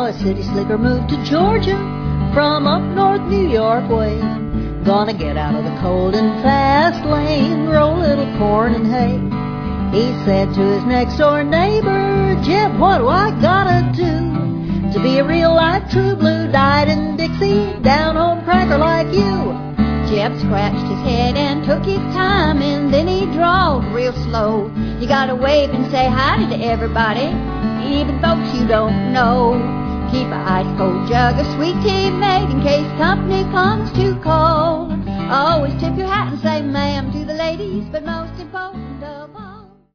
a city slicker moved to Georgia from up north New York way. Gonna get out of the cold and fast lane, grow a little corn and hay. He said to his next door neighbor, Jeb, what do I gotta do to be a real life true blue, dyed in Dixie, down home cracker like you? Jeb scratched his head and took his time, and then he drawled real slow. You gotta wave and say hi to everybody, even folks you don't know. Keep a ice cold jug of sweet tea made in case company comes too cold. Always tip your hat and say ma'am to the ladies, but most important